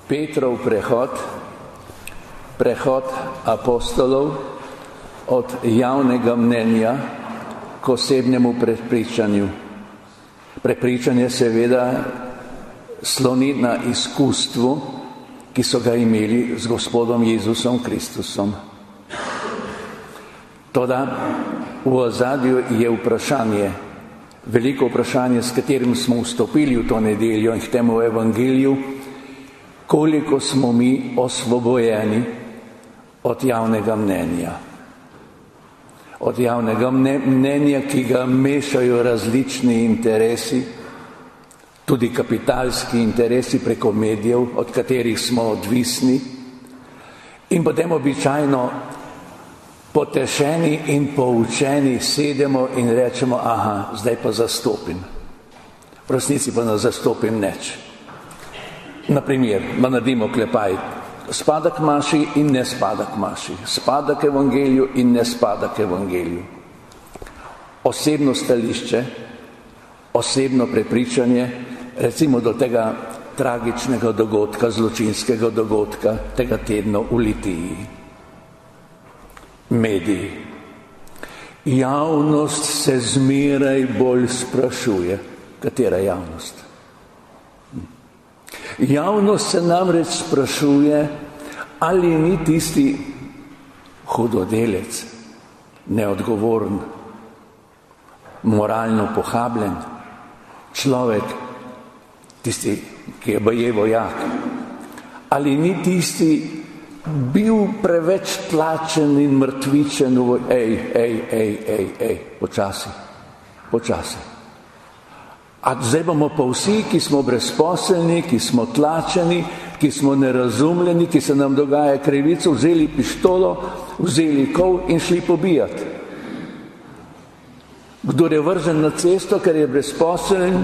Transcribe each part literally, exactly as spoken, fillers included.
Petrov prehod, prehod apostolov od javnega mnenja k osebnemu prepričanju. Prepričanje seveda sloni na izkustvu, ki so ga imeli z Gospodom Jezusom Kristusom. Toda v ozadju je vprašanje, veliko vprašanje, s katerim smo vstopili v to nedeljo in k temu evangeliju, koliko smo mi osvobojeni od javnega mnenja. Od javnega mnenja, ki ga mešajo različni interesi, tudi kapitalski interesi preko medijev, od katerih smo odvisni, in potem običajno potešeni in poučeni sedemo in rečemo, aha, zdaj pa zastopim. V resnici pa ne zastopim nič. Naprimer, ma naredimo klepaj, spada k maši in ne spada k maši, spada k evangeliju in ne spada k evangeliju. Osebno stališče, osebno prepričanje, recimo do tega tragičnega dogodka, zločinskega dogodka, tega tedna v Litiji. Mediji. Javnost se zmeraj bolj sprašuje, katera javnost. Javnost se namreč sprašuje, ali ni tisti hudodelec, neodgovoren, moralno pohabljen človek, tisti, ki je baje vojak, ali ni tisti bil preveč tlačen in mrtvičen v ej, ej, ej, ej, ej, počasi, počasi. A zdaj bomo pa vsi, ki smo brezposelni, ki smo tlačeni, ki smo nerazumljeni, ki se nam dogaja krivico, vzeli pištolo, vzeli kol in šli pobijati. Kdor je vržen na cesto, ker je brezposeln,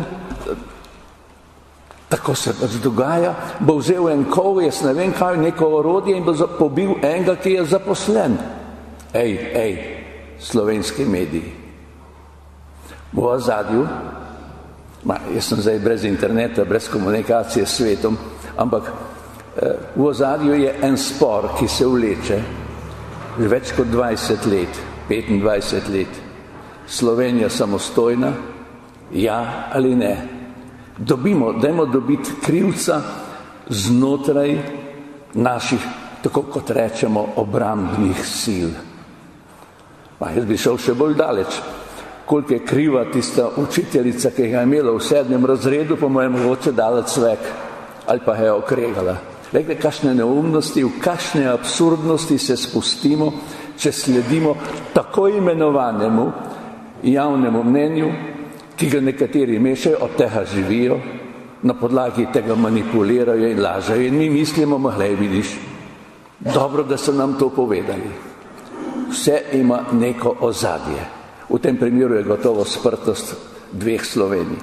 tako se pač dogaja, bo vzel en kol, jaz ne vem kaj, neko orodje in bo pobil enega, ki je zaposlen. Ej, ej, slovenski mediji. V ozadju, ma, jaz sem zdaj brez interneta, brez komunikacije s svetom, ampak eh, v ozadju je en spor, ki se vleče že več kot dvajset let, petindvajset let. Slovenija samostojna, ja ali ne? Dobimo, dajmo dobiti krivca znotraj naših, tako kot rečemo, obrambnih sil. Pa jaz bi šel še bolj daleč. Koliko je kriva tista učiteljica, ki ga je imela v sedmem razredu, pa mu je mogoče dala cvek ali pa je okregala. Rekli, kakšne neumnosti, v kakšne absurdnosti se spustimo, če sledimo tako imenovanemu javnemu mnenju, ki ga nekateri mešajo, od tega živijo, na podlagi tega manipulirajo in lažejo. In mi mislimo, mahlej, vidiš, dobro, da so nam to povedali. Vse ima neko ozadje. V tem primeru je gotovo sprtost dveh Slovenij.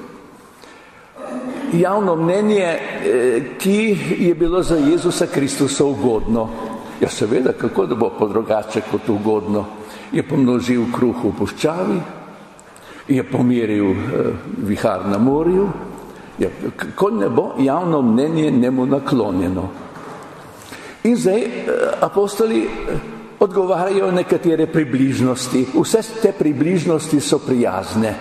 Javno mnenje, ki je bilo za Jezusa Kristusa ugodno. Ja, seveda, kako da bo pa drugače kot ugodno? Je pomnožil kruh v puščavi, je pomiril eh, vihar na morju, je, kako ne bo javno mnenje njemu naklonjeno. In zdaj eh, apostoli eh, odgovarjajo nekatere približnosti. Vse te približnosti so prijazne.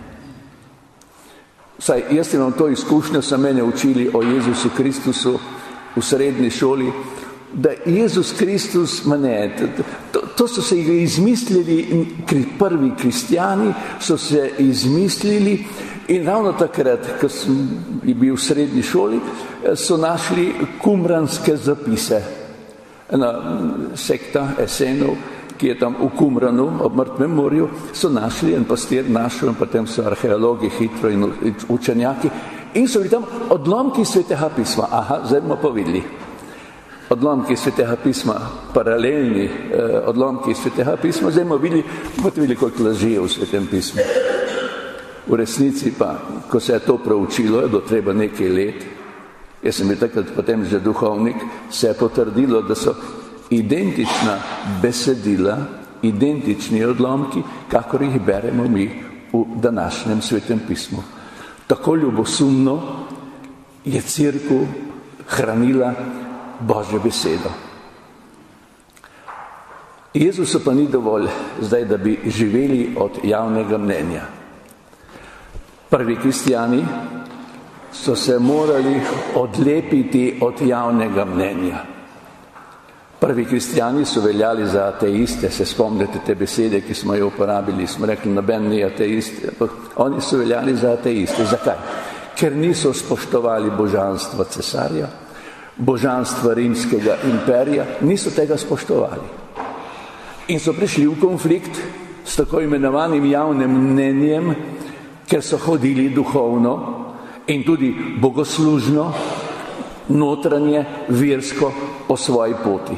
Saj, jaz imam to izkušnjo, so mene učili o Jezusu Kristusu v srednji šoli, da Jezus Kristus, ma ne, to, to so se izmislili prvi kristjani, so se izmislili in ravno takrat, ko sem bil v srednji šoli, so našli kumranske zapise. Ena sekta esenov, ki je tam v Kumranu, ob Mrtvem morju, so našli, en pastir našel in potem so arheologi hitro in učenjaki in so bili tam odlomki Svetega pisma. Aha, zdaj bomo pa videli. Odlomki Svetega pisma, paralelni eh, odlomki Svetega pisma, zdaj bomo videli, bomo videli, koliko laži je v Svetem pismu. V resnici pa, ko se je to proučilo, je bilo treba nekaj let, jaz sem bil takrat potem že duhovnik, se je potrdilo, da so identična besedila, identični odlomki, kakor jih beremo mi v današnjem Svetem pismu. Tako ljubosumno je cerkev hranila Božjo besedo. Jezusu pa ni dovolj zdaj, da bi živeli od javnega mnenja. Prvi kristjani so se morali odlepiti od javnega mnenja. Prvi kristjani so veljali za ateiste, se spomnite te besede, ki smo jo uporabili, smo rekli, noben ni ateist, oni so veljali za ateiste. Zakaj? Ker niso spoštovali božanstva cesarja, božanstva rimskega imperija, niso tega spoštovali. In so prišli v konflikt s tako imenovanim javnim mnenjem, ker so hodili duhovno in tudi bogoslužno, notranje, versko po svoji poti.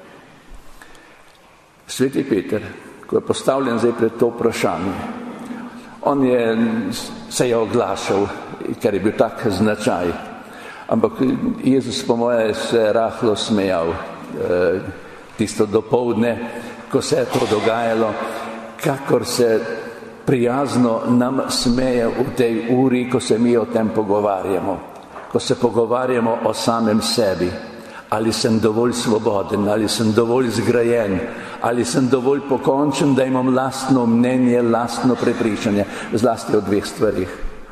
Sveti Peter, ko je postavljen zdaj pred to vprašanje, on je, se je oglašal, ker je bil tak značaj, ampak Jezus po moje se rahlo smejal tisto dopoldne, ko se je to dogajalo, kakor se prijazno nam smeje v tej uri, ko se mi o tem pogovarjamo, ko se pogovarjamo o samem sebi, ali sem dovolj svoboden, ali sem dovolj zgrajen, ali sem dovolj pokončen, da imam lastno mnenje, lastno prepričanje, zlasti o dveh stvarih.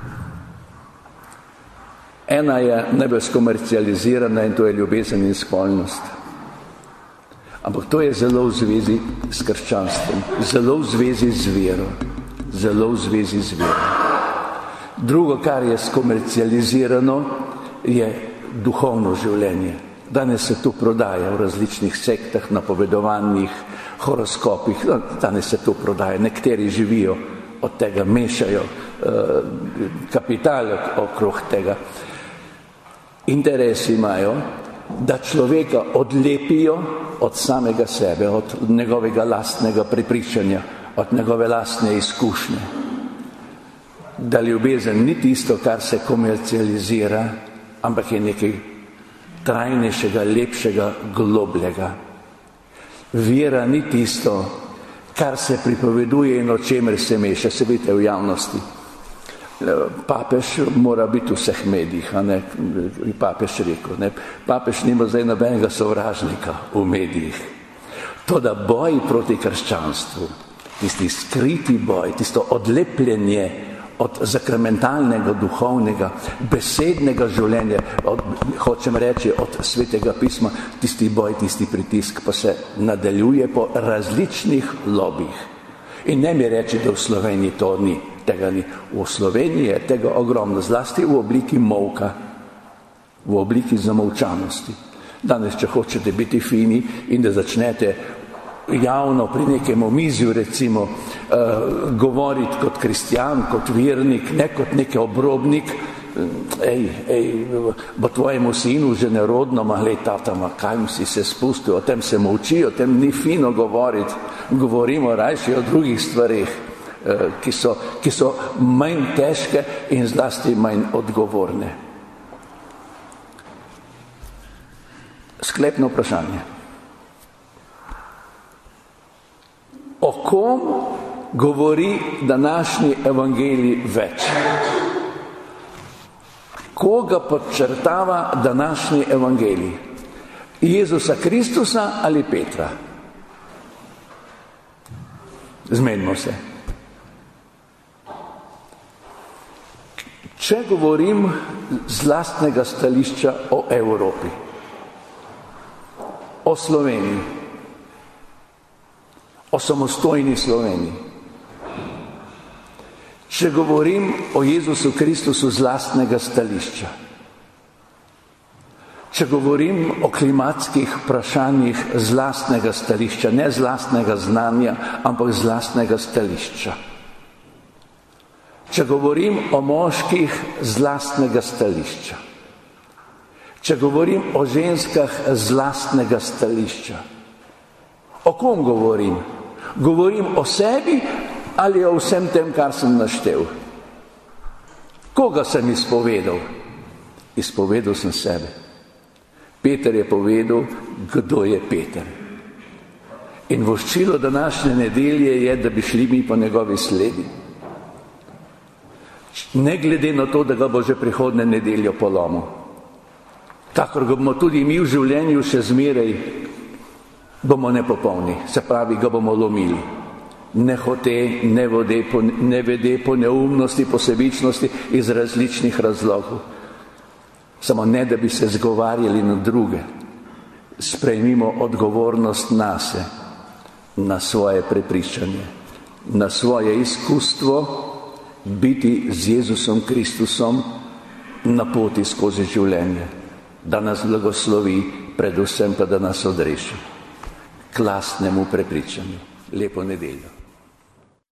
Ena je najbolj skomercializirana in to je ljubezen in spolnost. Ampak to je zelo v zvezi s krščanstvom, zelo v zvezi z vero, zelo v zvezi z vero. Drugo, kar je skomercializirano, je duhovno življenje. Danes se to prodaja v različnih sektah, napovedovanjih, horoskopih, danes se to prodaja. Nekateri živijo od tega, mešajo eh, kapital okrog tega. Interes imajo, da človeka odlepijo od samega sebe, od njegovega lastnega prepričanja, od njegove lastne izkušnje. Da ljubezen ni tisto, kar se komercializira, ampak je nekaj trajnejšega, lepšega, globljega. Vera ni tisto, kar se pripoveduje in o čemer se meša, se vidite v javnosti. Papež mora biti v vseh medijih, a ne, papež rekel, ne, papež nima zdaj nobenega sovražnika v medijih. To, da boj proti krščanstvu, tisti skriti boj, tisto odlepljenje od sakramentalnega, duhovnega, besednega življenja, od, hočem reči, od svetega pisma, tisti boj, tisti pritisk pa se nadaljuje po različnih lobijih. In ne mi reči, da v Sloveniji to ni. Tega ni. V Sloveniji je tega ogromno, zlasti v obliki molka, v obliki zamolčanosti. Danes, če hočete biti fini in da začnete javno pri nekem omizju, recimo, uh, govoriti kot kristjan, kot vernik, ne kot neki obrobnik, ej, ej, bo tvojemu sinu že nerodno, ma glej, tatama, kaj si se spustil, o tem se molči, o tem ni fino govoriti, govorimo rajši o drugih stvarih, Ki so, ki so manj težke in zlasti manj odgovorne. Sklepno vprašanje. O kom govori današnji evangelij več? Koga podčrtava današnji evangelij? Jezusa Kristusa ali Petra? Zmenimo se. Če govorim z lastnega stališča o Evropi, o Sloveniji, o samostojni Sloveniji, če govorim o Jezusu Kristusu z lastnega stališča, če govorim o klimatskih vprašanjih z lastnega stališča, ne z lastnega znanja, ampak z lastnega stališča, če govorim o moških z lastnega stališča, če govorim o ženskah z lastnega stališča, o kom govorim? Govorim o sebi ali o vsem tem, kar sem naštel? Koga sem izpovedal? Izpovedal sem sebe. Peter je povedal, kdo je Peter. In voščilo današnje nedelje je, da bi šli mi po njegovi sledi. Ne glede na to, da ga bo že prihodne nedeljo polomil. kakor ga bomo tudi mi v življenju še zmeraj, bomo nepopolni, se pravi, ga bomo lomili. Ne hote, ne, vode, po, ne vede po neumnosti, po sebičnosti, iz različnih razlogov. Samo ne, da bi se zgovarjali na druge. Sprejmimo odgovornost nase, na svoje prepričanje, na svoje izkustvo, biti z Jezusom Kristusom na poti skozi življenje, da nas blagoslovi, predvsem pa da nas odreši k lastnemu prepričanju. Lepo nedeljo.